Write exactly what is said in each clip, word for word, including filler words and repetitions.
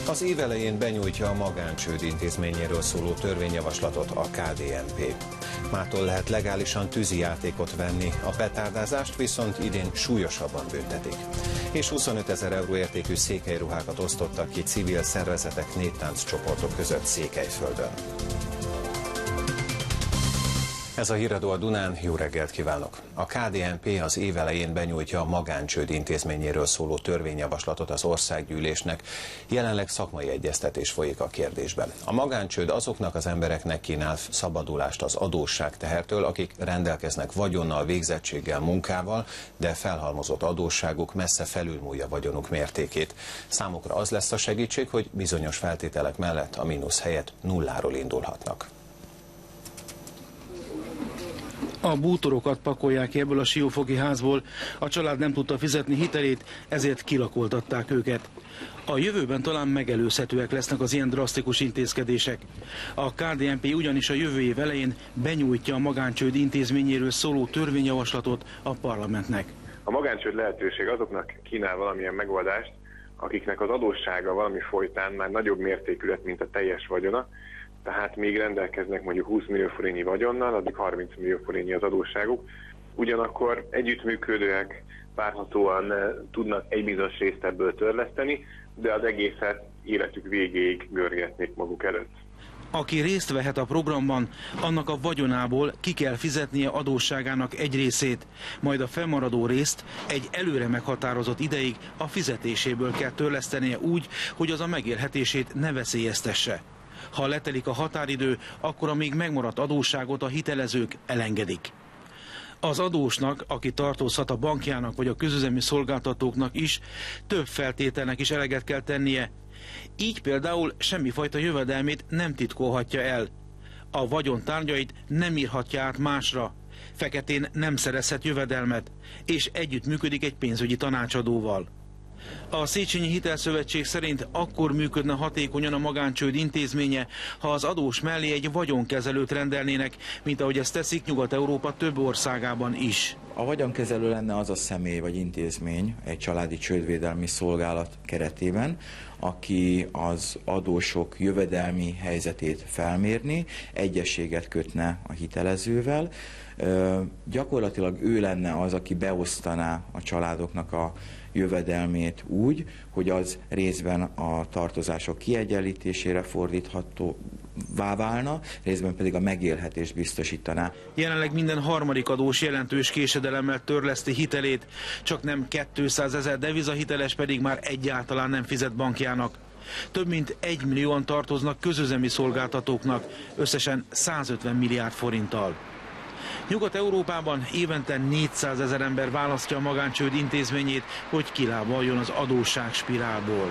Az év elején benyújtja a magáncsőd intézményéről szóló törvényjavaslatot a ká dé en pé. Mától lehet legálisan tűzijátékot venni, a petárdázást viszont idén súlyosabban büntetik. És huszonötezer euró értékű székelyruhákat osztottak ki civil szervezetek, néptánccsoportok között Székelyföldön. Ez a Híradó a Dunán, jó reggelt kívánok! A ká dé en pé az év elején benyújtja a magáncsőd intézményéről szóló törvényjavaslatot az országgyűlésnek. Jelenleg szakmai egyeztetés folyik a kérdésben. A magáncsőd azoknak az embereknek kínál szabadulást az adósságtehertől, akik rendelkeznek vagyonnal, végzettséggel, munkával, de felhalmozott adósságuk messze felülmúlja vagyonuk mértékét. Számukra az lesz a segítség, hogy bizonyos feltételek mellett a mínusz helyett nulláról indulhatnak. A bútorokat pakolják ki ebből a siófoki házból, a család nem tudta fizetni hitelét, ezért kilakoltatták őket. A jövőben talán megelőzhetőek lesznek az ilyen drasztikus intézkedések. A ká dé en pé ugyanis a jövő év elején benyújtja a magáncsőd intézményéről szóló törvényjavaslatot a parlamentnek. A magáncsőd lehetőség azoknak kínál valamilyen megoldást, akiknek az adóssága valami folytán már nagyobb mértékű lett, mint a teljes vagyona, tehát még rendelkeznek mondjuk húsz millió forintnyi vagyonnal, addig harminc millió forintnyi az adósságuk. Ugyanakkor együttműködőek várhatóan tudnak egy bizonyos részt ebből törleszteni, de az egészet életük végéig görgetnék maguk előtt. Aki részt vehet a programban, annak a vagyonából ki kell fizetnie adósságának egy részét, majd a fennmaradó részt egy előre meghatározott ideig a fizetéséből kell törlesztenie úgy, hogy az a megélhetését ne veszélyeztesse. Ha letelik a határidő, akkor a még megmaradt adósságot a hitelezők elengedik. Az adósnak, aki tartozhat a bankjának vagy a közüzemi szolgáltatóknak is, több feltételnek is eleget kell tennie. Így például semmifajta jövedelmét nem titkolhatja el. A vagyon tárgyait nem írhatja át másra. Feketén nem szerezhet jövedelmet, és együtt működik egy pénzügyi tanácsadóval. A Széchenyi Hitelszövetség szerint akkor működne hatékonyan a magáncsőd intézménye, ha az adós mellé egy vagyonkezelőt rendelnének, mint ahogy ezt teszik Nyugat-Európa több országában is. A vagyonkezelő lenne az a személy vagy intézmény egy családi csődvédelmi szolgálat keretében, aki az adósok jövedelmi helyzetét felmérni, egyezséget kötne a hitelezővel. Ö, gyakorlatilag ő lenne az, aki beosztaná a családoknak a jövedelmét úgy, hogy az részben a tartozások kiegyenlítésére fordíthatóvá válna, részben pedig a megélhetést biztosítaná. Jelenleg minden harmadik adós jelentős késedelemmel törleszti hitelét, csak nem kétszázezer devizahiteles pedig már egyáltalán nem fizet bankjának. Több mint egy millióan tartoznak közüzemi szolgáltatóknak, összesen százötven milliárd forinttal. Nyugat-Európában évente négyszázezer ember választja a magáncsőd intézményét, hogy kilábaljon az adósság spirálból.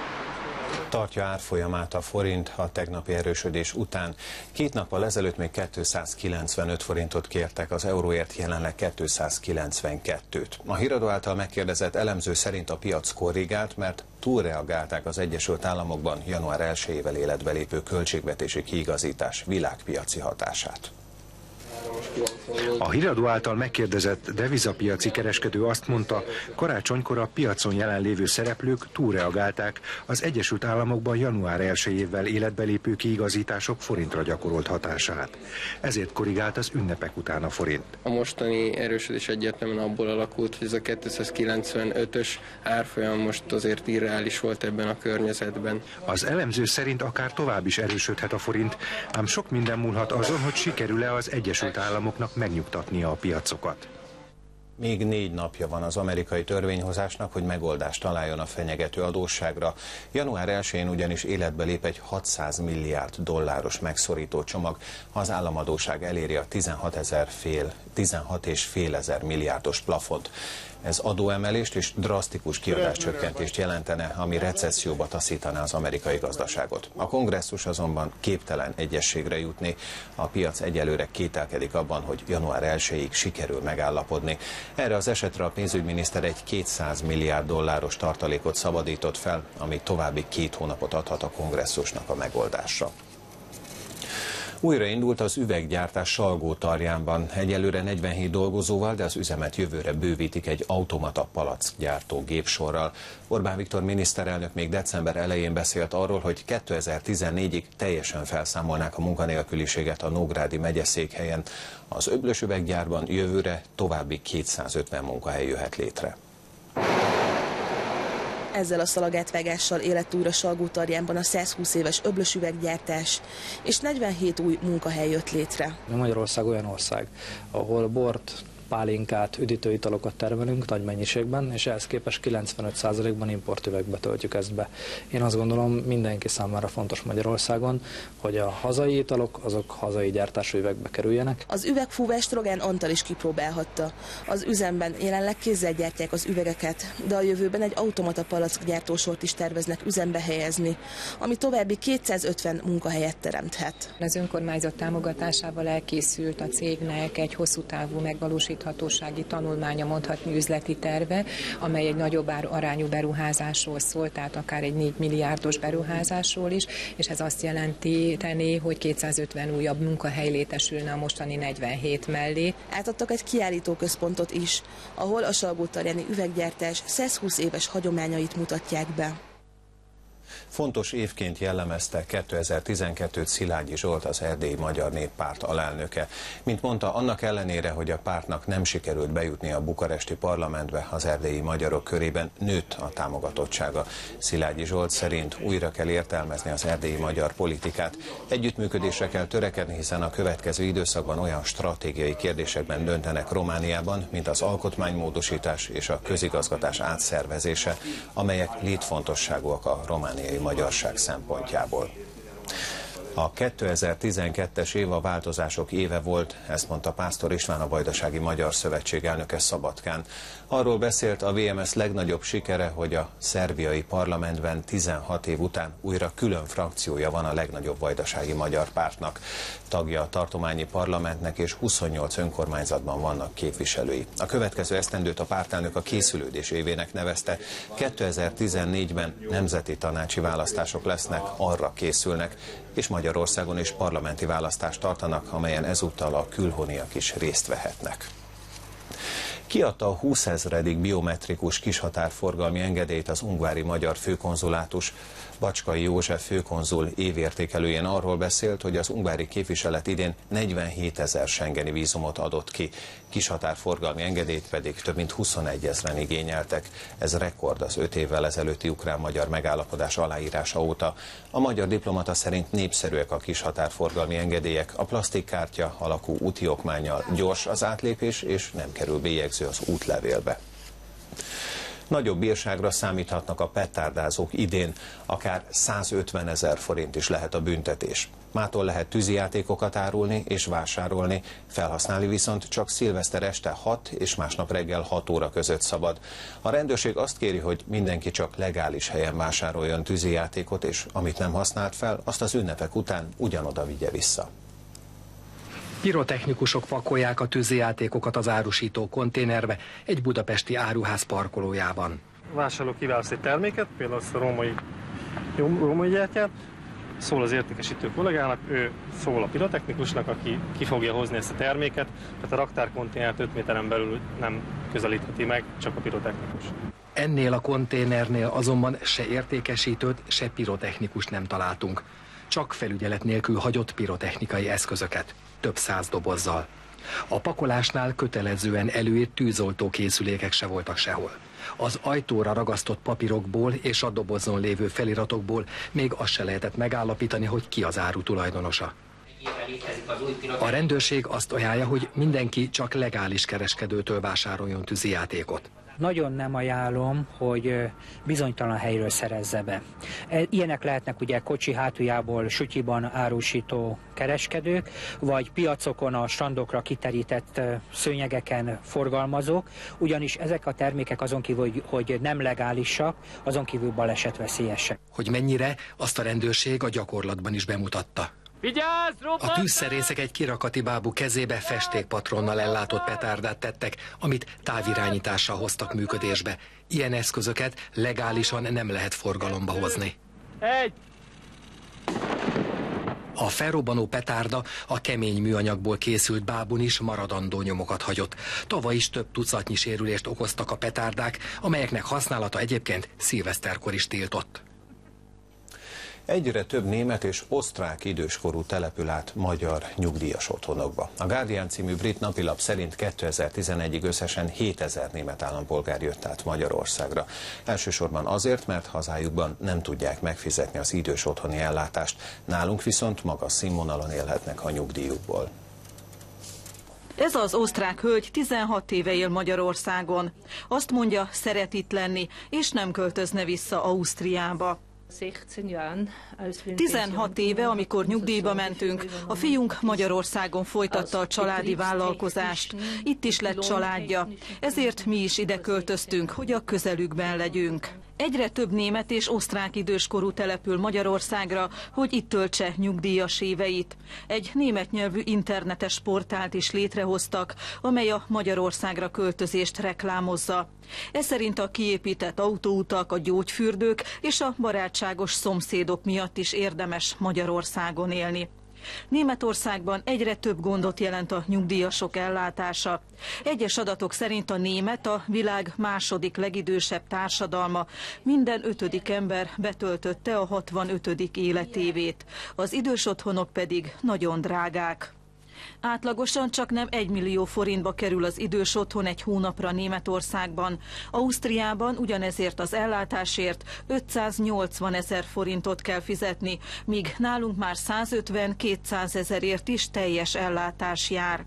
Tartja árfolyamát a forint a tegnapi erősödés után. Két nappal ezelőtt még kétszázkilencvenöt forintot kértek az euróért, jelenleg kétszázkilencvenkettőt. A Híradó által megkérdezett elemző szerint a piac korrigált, mert túlreagálták az Egyesült Államokban január elsejével életbe lépő költségvetési kiigazítás világpiaci hatását. A Híradó által megkérdezett devizapiaci kereskedő azt mondta, karácsonykor a piacon jelenlévő szereplők túlreagálták az Egyesült Államokban január elsejével életbe lépő kiigazítások forintra gyakorolt hatását. Ezért korrigált az ünnepek után a forint. A mostani erősödés egyértelműen abból alakult, hogy ez a kétszázkilencvenötös árfolyam most azért irreális volt ebben a környezetben. Az elemző szerint akár tovább is erősödhet a forint, ám sok minden múlhat azon, hogy sikerül-e az Egyesült Államoknak megnyugtatnia a piacokat. Még négy napja van az amerikai törvényhozásnak, hogy megoldást találjon a fenyegető adósságra. január elsején ugyanis életbe lép egy hatszáz milliárd dolláros megszorító csomag, ha az államadósság eléri a tizenhat ezer fél, tizenhat és fél ezer milliárdos plafont. Ez adóemelést és drasztikus kiadáscsökkentést jelentene, ami recesszióba taszítaná az amerikai gazdaságot. A kongresszus azonban képtelen egyességre jutni. A piac egyelőre kételkedik abban, hogy január elsejéig sikerül megállapodni. Erre az esetre a pénzügyminiszter egy kétszáz milliárd dolláros tartalékot szabadított fel, ami további két hónapot adhat a kongresszusnak a megoldásra. Újraindult az üveggyártás Salgótarjánban. Egyelőre negyvenhét dolgozóval, de az üzemet jövőre bővítik egy automata palackgyártó gépsorral. Orbán Viktor miniszterelnök még december elején beszélt arról, hogy kétezer-tizennégyig teljesen felszámolnák a munkanélküliséget a Nógrádi megyeszékhelyen. Az Öblös üveggyárban jövőre további kétszázötven munkahely jöhet létre. Ezzel a szalagátvágással élet újra Salgótarjánban a százhúsz éves Öblös üveggyártás, és negyvenhét új munkahely jött létre. Magyarország olyan ország, ahol bort, pálinkát, üdítőitalokat termelünk nagy mennyiségben, és ehhez képest kilencvenöt százalékban importüvegbe töltjük ezt be. Én azt gondolom, mindenki számára fontos Magyarországon, hogy a hazai italok azok hazai gyártású üvegbe kerüljenek. Az üvegfúvást Rogán Antal is kipróbálhatta. Az üzemben jelenleg kézzel gyártják az üvegeket, de a jövőben egy automata palackgyártósort is terveznek üzembe helyezni, ami további kétszázötven munkahelyet teremthet. Az önkormányzat támogatásával elkészült a cégnek egy hosszú távú megvalósítás hatósági tanulmánya, mondhatni üzleti terve, amely egy nagyobb arányú beruházásról szól, tehát akár egy négy milliárdos beruházásról is, és ez azt jelenti, hogy kétszázötven újabb munkahely létesülne a mostani negyvenhét mellé. Átadtak egy kiállítóközpontot is, ahol a salgótarjáni üveggyártás százhúsz éves hagyományait mutatják be. Fontos évként jellemezte kétezer-tizenkettőt Szilágyi Zsolt, az Erdélyi Magyar Néppárt alelnöke. Mint mondta, annak ellenére, hogy a pártnak nem sikerült bejutni a bukaresti parlamentbe, az erdélyi magyarok körében nőtt a támogatottsága. Szilágyi Zsolt szerint újra kell értelmezni az erdélyi magyar politikát. Együttműködésre kell törekedni, hiszen a következő időszakban olyan stratégiai kérdésekben döntenek Romániában, mint az alkotmánymódosítás és a közigazgatás átszervezése, amelyek létfontosságúak a romániai magyarság szempontjából. A kétezer-tizenkettes év a változások éve volt, ezt mondta Pásztor István, a Vajdasági Magyar Szövetség elnöke Szabadkán. Arról beszélt, a vé em es legnagyobb sikere, hogy a szerbiai parlamentben tizenhat év után újra külön frakciója van a legnagyobb vajdasági magyar pártnak. Tagja a tartományi parlamentnek, és huszonnyolc önkormányzatban vannak képviselői. A következő esztendőt a pártelnök a készülődés évének nevezte. kétezer-tizennégyben nemzeti tanácsi választások lesznek, arra készülnek, és Magyarországon is parlamenti választást tartanak, amelyen ezúttal a külhoniak is részt vehetnek. Kiadta a húszezredik biometrikus kishatárforgalmi engedélyt az ungvári magyar főkonzulátus. Bacskai József főkonzul évértékelőjén arról beszélt, hogy az ungvári képviselet idén negyvenhétezer schengeni vízumot adott ki, kishatárforgalmi engedélyt pedig több mint huszonegyezren igényeltek. Ez rekord az öt évvel ezelőtti ukrán-magyar megállapodás aláírása óta. A magyar diplomata szerint népszerűek a kishatárforgalmi engedélyek, a plastikkártya alakú úti okmánnyal gyors az átlépés, és nem kerül bélyegző az útlevélbe. Nagyobb bírságra számíthatnak a petárdázók idén, akár százötvenezer forint is lehet a büntetés. Mától lehet tűzijátékokat árulni és vásárolni, felhasználni viszont csak szilveszter este hat és másnap reggel hat óra között szabad. A rendőrség azt kéri, hogy mindenki csak legális helyen vásároljon tűzijátékot, és amit nem használt fel, azt az ünnepek után ugyanoda vigye vissza. Pirotechnikusok pakolják a tűzijátékokat az árusító konténerbe egy budapesti áruház parkolójában. Vásárló kiválaszt egy terméket, például azt a római, római gyertyát, szól az értékesítő kollégának, ő szól a pirotechnikusnak, aki ki fogja hozni ezt a terméket, tehát a raktárkonténert öt méteren belül nem közelítheti meg, csak a pirotechnikus. Ennél a konténernél azonban se értékesítőt, se pirotechnikust nem találtunk. Csak felügyelet nélkül hagyott pirotechnikai eszközöket, több száz dobozzal. A pakolásnál kötelezően előírt tűzoltó készülékek se voltak sehol. Az ajtóra ragasztott papírokból és a dobozon lévő feliratokból még azt se lehetett megállapítani, hogy ki az áru tulajdonosa. A rendőrség azt ajánlja, hogy mindenki csak legális kereskedőtől vásároljon tűzijátékot. Nagyon nem ajánlom, hogy bizonytalan helyről szerezze be. Ilyenek lehetnek ugye kocsi hátuljából sutyiban árusító kereskedők, vagy piacokon a strandokra kiterített szőnyegeken forgalmazók, ugyanis ezek a termékek azon kívül, hogy nem legálisak, azon kívül balesetveszélyesek. Hogy mennyire, azt a rendőrség a gyakorlatban is bemutatta. A tűzszerészek egy kirakati bábú kezébe festékpatronnal ellátott petárdát tettek, amit távirányítással hoztak működésbe. Ilyen eszközöket legálisan nem lehet forgalomba hozni. A felrobbanó petárda a kemény műanyagból készült bábun is maradandó nyomokat hagyott. Tavaly is több tucatnyi sérülést okoztak a petárdák, amelyeknek használata egyébként szilveszterkor is tiltott. Egyre több német és osztrák időskorú települ át magyar nyugdíjas otthonokba. A Guardian című brit napilap szerint kétezer-tizenegyig összesen hétezer német állampolgár jött át Magyarországra. Elsősorban azért, mert hazájukban nem tudják megfizetni az idős otthoni ellátást, nálunk viszont magas színvonalon élhetnek a nyugdíjukból. Ez az osztrák hölgy tizenhat éve él Magyarországon. Azt mondja, szeret itt lenni, és nem költözne vissza Ausztriába. tizenhat éve, amikor nyugdíjba mentünk, a fiunk Magyarországon folytatta a családi vállalkozást. Itt is lett családja, ezért mi is ide költöztünk, hogy a közelükben legyünk. Egyre több német és osztrák időskorú települ Magyarországra, hogy itt töltse nyugdíjas éveit. Egy német nyelvű internetes portált is létrehoztak, amely a Magyarországra költözést reklámozza. Ez szerint a kiépített autóutak, a gyógyfürdők és a barátságos szomszédok miatt is érdemes Magyarországon élni. Németországban egyre több gondot jelent a nyugdíjasok ellátása. Egyes adatok szerint a német a világ második legidősebb társadalma. Minden ötödik ember betöltötte a hatvanötödik életévét. Az idős otthonok pedig nagyon drágák. Átlagosan csak nem egy millió forintba kerül az idős otthon egy hónapra Németországban. Ausztriában ugyanezért az ellátásért ötszáznyolcvan ezer forintot kell fizetni, míg nálunk már százötven-kétszáz ezerért is teljes ellátás jár.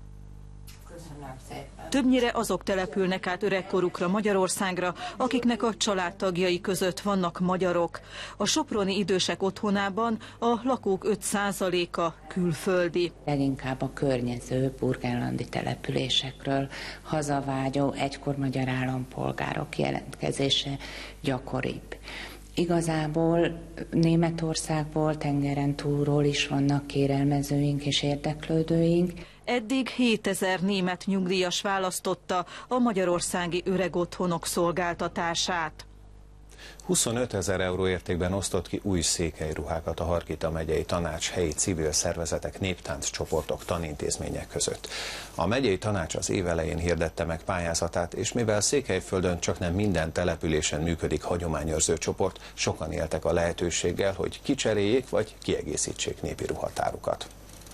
Többnyire azok települnek át öregkorukra Magyarországra, akiknek a családtagjai között vannak magyarok. A soproni idősek otthonában a lakók öt százaléka külföldi. Leginkább a környező burgenlandi településekről hazavágyó egykor magyar állampolgárok jelentkezése gyakoribb. Igazából Németországból, tengeren túlról is vannak kérelmezőink és érdeklődőink. Eddig hétezer német nyugdíjas választotta a magyarországi öregotthonok szolgáltatását. huszonöt ezer euró értékben osztott ki új székelyruhákat a Hargita megyei tanács helyi civil szervezetek, néptánc csoportok, tanintézmények között. A megyei tanács az év elején hirdette meg pályázatát, és mivel Székelyföldön csak nem minden településen működik hagyományőrző csoport, sokan éltek a lehetőséggel, hogy kicseréljék vagy kiegészítsék népi ruhatárukat.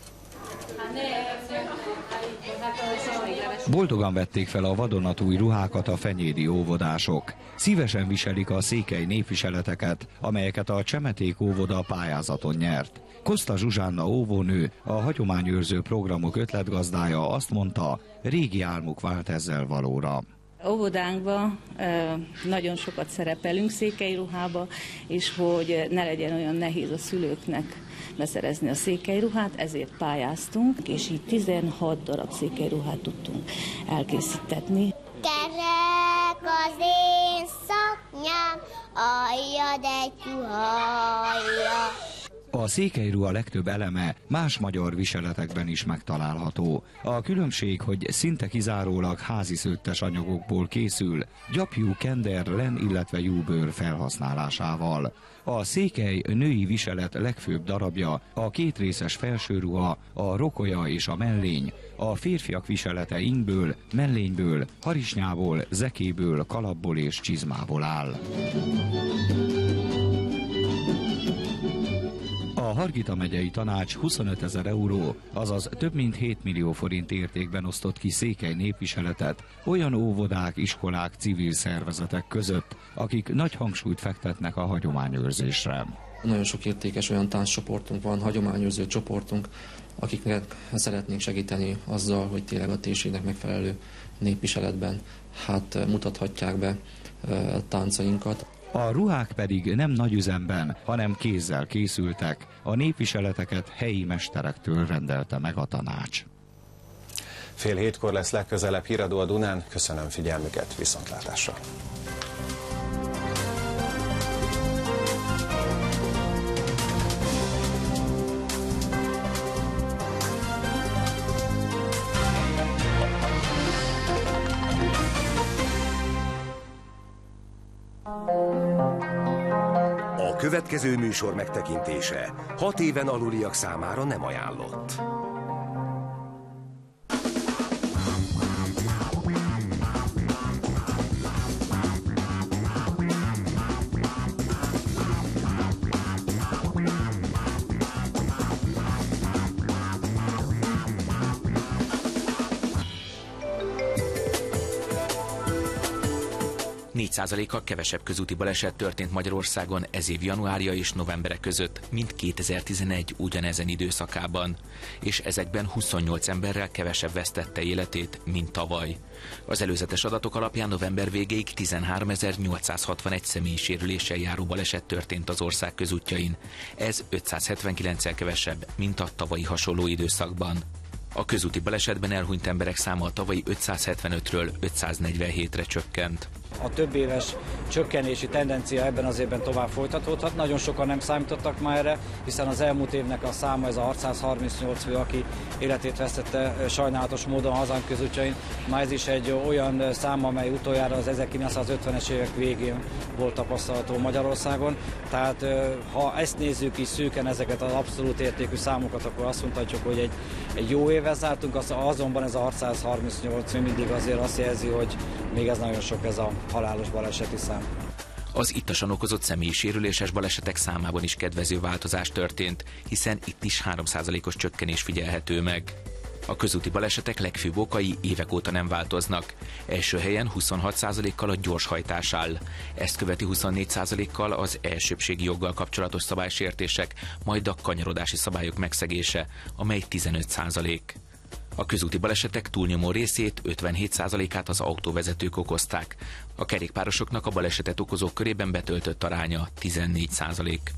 Boldogan vették fel a vadonatúj ruhákat a fenyédi óvodások. Szívesen viselik a székely népviseleteket, amelyeket a Csemeték óvoda pályázaton nyert. Koszta Zsuzsánna óvónő, a hagyományőrző programok ötletgazdája azt mondta, régi álmuk vált ezzel valóra. Óvodánkban nagyon sokat szerepelünk székelyruhába, és hogy ne legyen olyan nehéz a szülőknek beszerezni a székelyruhát, ezért pályáztunk, és így tizenhat darab székelyruhát tudtunk elkészítetni. Kerek az én szaknyám, aljad egy juhajja. A székelyruha legtöbb eleme más magyar viseletekben is megtalálható. A különbség, hogy szinte kizárólag házi szőttes anyagokból készül, gyapjú, kender, len, illetve júbőr felhasználásával. A székely női viselet legfőbb darabja a kétrészes felsőruha, a rokolya és a mellény, a férfiak viselete ingből, mellényből, harisnyából, zekéből, kalapból és csizmából áll. A Hargita megyei tanács huszonöt ezer euró, azaz több mint hét millió forint értékben osztott ki székely népviseletet olyan óvodák, iskolák, civil szervezetek között, akik nagy hangsúlyt fektetnek a hagyományőrzésre. Nagyon sok értékes olyan tánccsoportunk van, hagyományőrző csoportunk, akiknek szeretnénk segíteni azzal, hogy tényleg a térségnek megfelelő népviseletben hát mutathatják be a táncainkat. A ruhák pedig nem nagy üzemben, hanem kézzel készültek, a népviseleteket helyi mesterektől rendelte meg a tanács. Fél hétkor lesz legközelebb híradó a Dunán, köszönöm figyelmüket, viszontlátásra! A Következő műsor megtekintése hat éven aluliak számára nem ajánlott. négy százalékkal kevesebb közúti baleset történt Magyarországon ez év januárja és novembere között, mint kétezer-tizenegy ugyanezen időszakában, és ezekben huszonnyolc emberrel kevesebb vesztette életét, mint tavaly. Az előzetes adatok alapján november végéig tizenháromezer-nyolcszázhatvanegy személyi sérüléssel járó baleset történt az ország közútjain. Ez ötszázhetvenkilenccel kevesebb, mint a tavalyi hasonló időszakban. A közúti balesetben elhunyt emberek száma a tavalyi ötszázhetvenötről ötszáznegyvenhétre csökkent. A több éves csökkenési tendencia ebben az évben tovább folytatódhat. Nagyon sokan nem számítottak már erre, hiszen az elmúlt évnek a száma, ez a hatszázharmincnyolc fő, aki életét vesztette sajnálatos módon a hazánk közútjain. Már ez is egy olyan szám, amely utoljára az ezerkilencszázötvenes évek végén volt tapasztalható Magyarországon. Tehát ha ezt nézzük is szűken, ezeket az abszolút értékű számokat, akkor azt mondhatjuk, hogy egy, egy jó évvel zártunk, azonban ez a hatszázharmincnyolc mindig azért azt jelzi, hogy még ez nagyon sok, ez a halálos baleseti szám. Az ittasan okozott személyi sérüléses balesetek számában is kedvező változás történt, hiszen itt is három százalékos csökkenés figyelhető meg. A közúti balesetek legfőbb okai évek óta nem változnak. Első helyen huszonhat százalékkal a gyorshajtás áll. Ezt követi huszonnégy százalékkal az elsőbbségi joggal kapcsolatos szabálysértések, majd a kanyarodási szabályok megszegése, amely tizenöt százalék. A közúti balesetek túlnyomó részét, ötvenhét százalékát az autóvezetők okozták. A kerékpárosoknak a balesetet okozók körében betöltött aránya tizennégy százalék.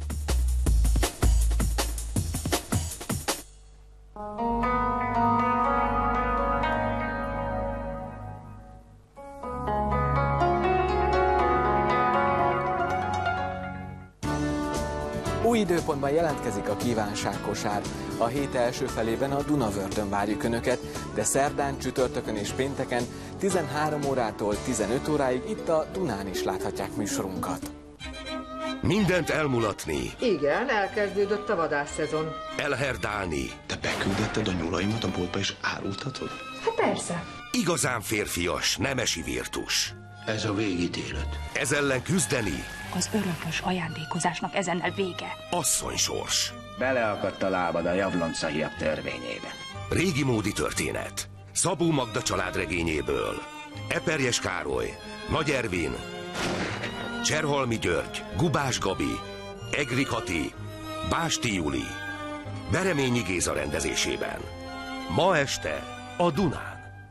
Új időpontban jelentkezik a kívánságkosár. A hét első felében a Dunavörtön várjuk Önöket, de szerdán, csütörtökön és pénteken tizenhárom órától tizenöt óráig itt a Dunán is láthatják műsorunkat. Mindent elmulatni. Igen, elkezdődött a vadászszezon. Elherdálni. Te beküldetted a nyulaimat a boltba és árultatod? Hát persze. Igazán férfias, nemesi virtus. Ez a végítélet. Ez ellen küzdeni. Az örökös ajándékozásnak ezennel vége. Asszonysors. Beleakadt a lábad a Jablonca-hiak törvényébe. Régi módi történet. Szabó Magda családregényéből. Eperjes Károly, Nagy Ervin, Cserhalmi György, Gubás Gabi, Egri Kati, Básti Juli, Bereményi Géza rendezésében. Ma este a Dunán.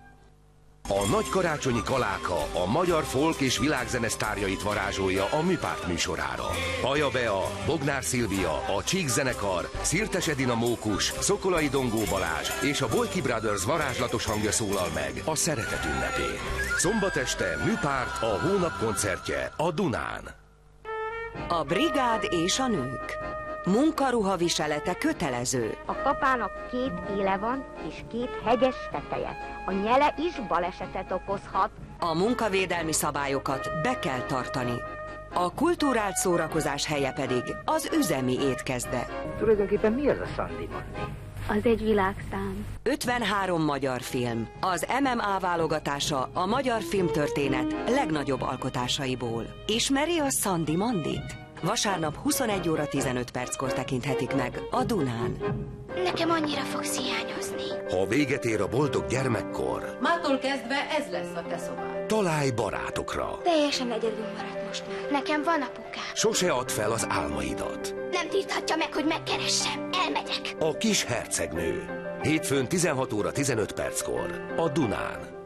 A nagy karácsonyi kaláka a magyar folk és világzene sztárjait varázsolja a Műpárt műsorára. Paja Bea, Bognár Szilvia, a Csík zenekar, Szirtes Edina Mókus, Szokolai Dongó Balázs és a Boyki Brothers varázslatos hangja szólal meg a szeretet ünnepén. Szombat este Műpárt, a hónap koncertje a Dunán. A brigád és a nők. Munkaruha viselete kötelező. A kapának két éle van és két hegyes teteje. A nyele is balesetet okozhat. A munkavédelmi szabályokat be kell tartani. A kulturált szórakozás helye pedig az üzemi étkezde. Tulajdonképpen mi az a Sandy Monday? Az egy világszám. ötvenhárom magyar film. Az em em á válogatása a magyar filmtörténet legnagyobb alkotásaiból. Ismeri a Sandy Mandit? Vasárnap huszonegy óra tizenöt perckor tekinthetik meg a Dunán. Nekem annyira fogsz hiányozni. Ha véget ér a boldog gyermekkor, Mától kezdve ez lesz a te szobád. találj barátokra. Teljesen egyedül maradt most már. Nekem van apukám. Sose add fel az álmaidat. Nem tilthatja meg, hogy megkeressem. Elmegyek. A kis hercegnő. Hétfőn tizenhat óra tizenöt perckor a Dunán.